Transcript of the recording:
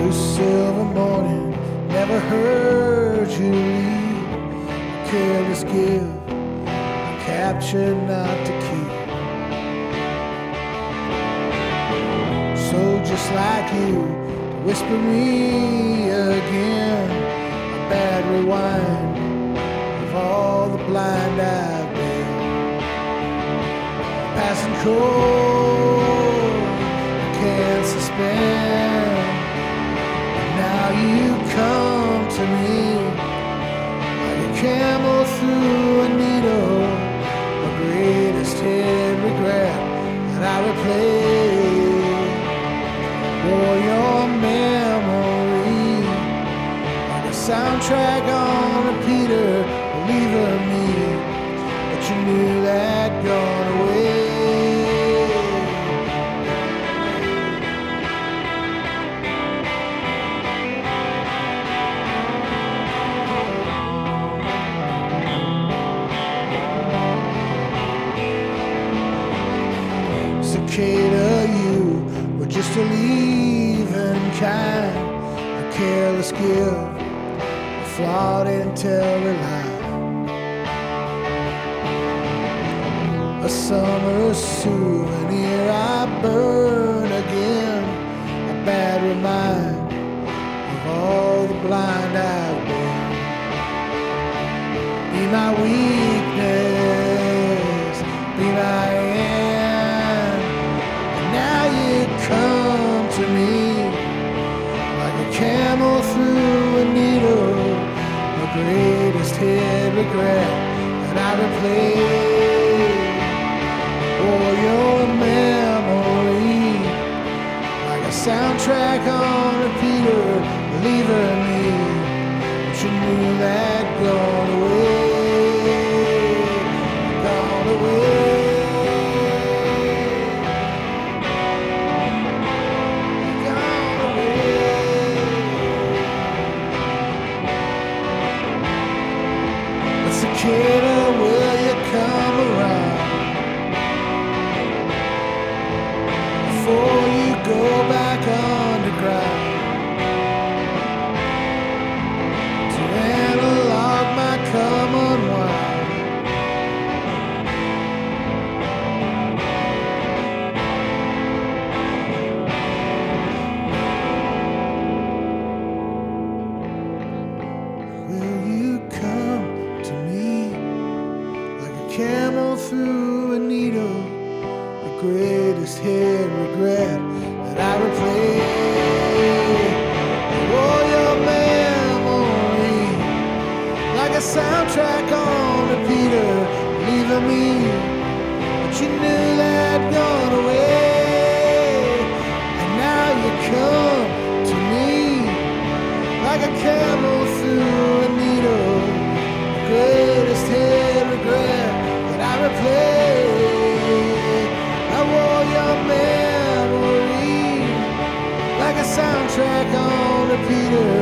silver morning, never heard you leave. A careless gift, a capture not to keep. So just like you, to whisper me again, a bad rewind of all the blind I've been. Passing cold, I can't suspend. Now you come to me like a camel through a needle, the greatest hid regret that I replay. For your memory, like a soundtrack on repeater, believer me, but you knew that gone away. Cicada, you were just a leaving kind, a careless gift, a flawed intelligent lie. A summer souvenir I burn again, a bad reminder of all the blind I've been. Be my weakness, be my end, and now you come to me like a camel through a needle, the greatest hid regret that I replay. For your memory, like a soundtrack on repeater, believer me, but you knew that gone away, gone away, gone away. But cicada, will you come around before you go back underground to analog my come unwind? Will you come to me like a camel through a needle, the greatest hid regret that I replay? Oh, your memory, like a soundtrack on repeater, leaving me, but you knew that gone away. And now you come to me like a camel through a needle, the greatest hid regret that I replay. I wore your memory like a soundtrack on repeater,